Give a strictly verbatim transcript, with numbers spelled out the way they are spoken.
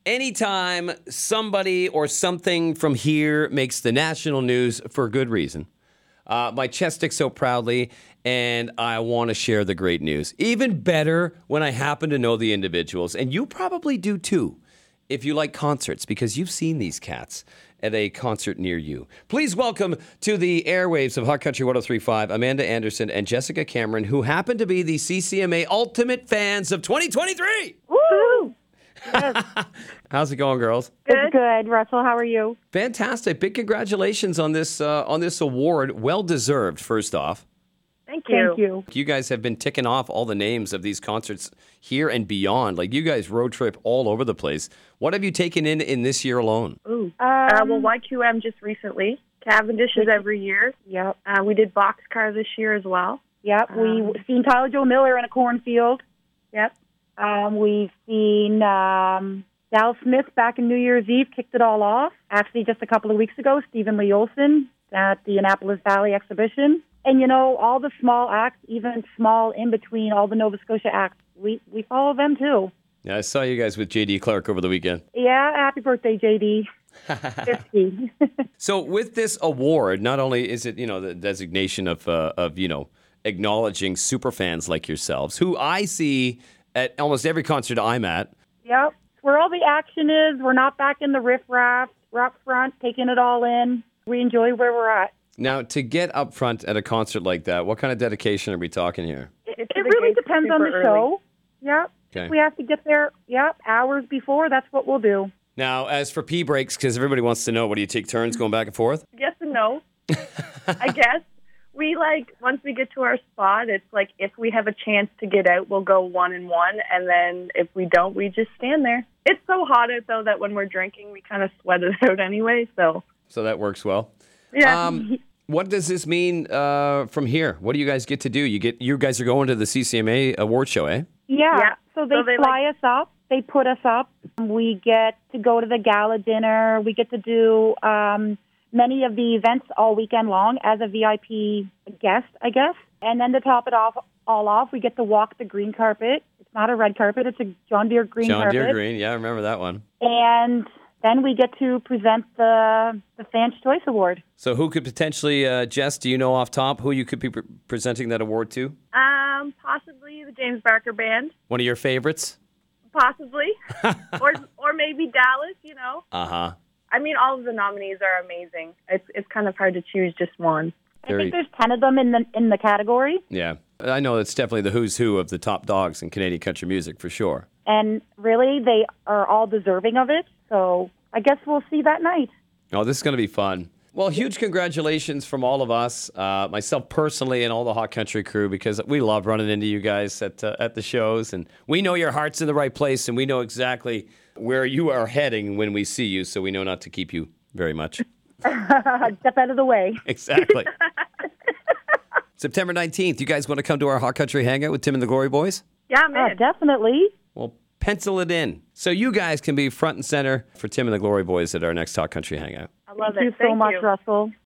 Anytime somebody or something from here makes the national news for good reason, uh, my chest sticks so proudly, and I want to share the great news. Even better when I happen to know the individuals, and you probably do too, if you like concerts, because you've seen these cats at a concert near you. Please welcome to the airwaves of Hot Country one oh three point five, Amanda Anderson and Jessica Cameron, who happen to be the C C M A Ultimate Fans of twenty twenty-three. Woo! Yes. How's it going, girls? Good. It's good. Russell, how are you? Fantastic. Big congratulations on this uh, on this award. Well deserved, first off. Thank you. Thank you. You guys have been ticking off all the names of these concerts here and beyond. Like, you guys road trip all over the place. What have you taken in in this year alone? Ooh. Um, uh, well, Y Q M just recently. Cavendish is every year. Yep. Uh, we did Boxcar this year as well. Yep. Um, We've seen Tyler Joe Miller in a cornfield. Yep. Um, we've seen um, Dal Smith back in New Year's Eve, kicked it all off. Actually, just a couple of weeks ago, Stephen Lee Olson at the Annapolis Valley exhibition. And, you know, all the small acts, even small in between all the Nova Scotia acts, we, we follow them too. Yeah, I saw you guys with J D Clark over the weekend. Yeah, happy birthday, J D. fifty. So with this award, not only is it, you know, the designation of, uh, of you know, acknowledging super fans like yourselves, who I see at almost every concert I'm at. Yep. Where all the action is, we're not back in the riffraff. We're up front, taking it all in. We enjoy where we're at. Now, to get up front at a concert like that, what kind of dedication are we talking here? It, it really depends on the early. show. Yep. Okay. If we have to get there, yep, hours before, that's what we'll do. Now, as for pee breaks, because everybody wants to know, what do you take turns going back and forth? Yes and no. I guess. We, like, once we get to our spot, it's like if we have a chance to get out, we'll go one and one. And then if we don't, we just stand there. It's so hot out, though, that when we're drinking, we kind of sweat it out anyway. So, So that works well. yeah. Um, what does this mean uh, from here? What do you guys get to do? You get you guys are going to the C C M A award show, eh? Yeah. Yeah. So they, So they, fly us up. They put us up. We get to go to the gala dinner. We get to do um, many of the events all weekend long as a V I P guest, I guess. And then to top it off, all off, we get to walk the green carpet. It's not a red carpet. It's a John Deere green John carpet. Deere Green. Yeah, I remember that one. And then we get to present the the Fans' Choice Award. So who could potentially, uh, Jess, do you know off top who you could be pre- presenting that award to? Um, possibly the James Barker Band. One of your favorites? Possibly. or or maybe Dallas, you know. Uh-huh. I mean, all of the nominees are amazing. It's it's kind of hard to choose just one. I think there's ten of them in the in the category. Yeah. I know it's definitely the who's who of the top dogs in Canadian country music, for sure. And really, they are all deserving of it. So I guess we'll see that night. Oh, this is going to be fun. Well, huge congratulations from all of us, uh, myself personally and all the Hot Country crew, because we love running into you guys at uh, at the shows. And we know your heart's in the right place, and we know exactly where you are heading when we see you, so we know not to keep you very much. Step out of the way. Exactly. September nineteenth, you guys want to come to our Hot Country Hangout with Tim and the Glory Boys? Yeah, Oh, man. definitely. Well, pencil it in. So you guys can be front and center for Tim and the Glory Boys at our next Hot Country Hangout. I love Thank it. you so Thank much, you. Russell.